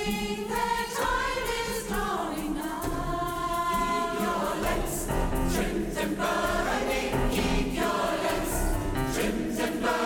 Trimmed and burning, keep your lips trimmed and burning.